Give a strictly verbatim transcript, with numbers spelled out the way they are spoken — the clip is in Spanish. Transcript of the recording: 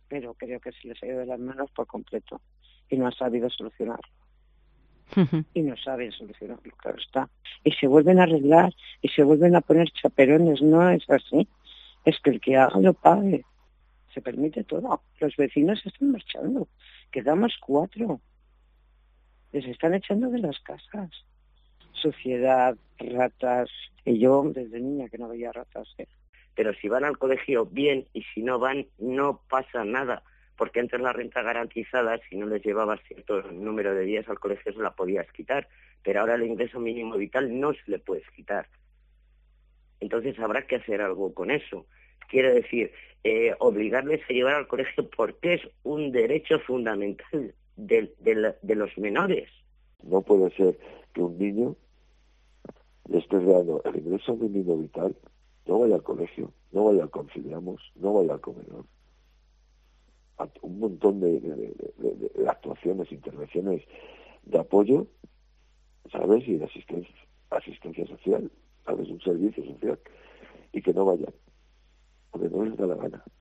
pero creo que se les ha ido de las manos por completo y no ha sabido solucionarlo. Y no saben solucionarlo, claro está. Y se vuelven a arreglar y se vuelven a poner chaperones. No es así. Es que el que haga lo pague. Se permite todo. Los vecinos se están marchando. Quedamos cuatro. Les están echando de las casas. Suciedad, ratas. Y yo desde niña que no veía ratas. ¿eh? Pero si van al colegio, bien, y si no van, no pasa nada. Porque antes la renta garantizada, si no les llevabas cierto número de días al colegio, se la podías quitar. Pero ahora el ingreso mínimo vital no se le puedes quitar. Entonces habrá que hacer algo con eso. Quiero decir, eh, obligarles a llevar al colegio porque es un derecho fundamental de, de, la, de los menores. No puede ser que un niño le estés dando el ingreso mínimo vital, no vaya al colegio, no vaya al conciliamos, no vaya al comedor. Un montón de, de, de, de, de actuaciones, intervenciones de apoyo, ¿sabes? Y de asistencia, asistencia social, ¿sabes? Un servicio social. Y que no vayan, porque no les da la gana.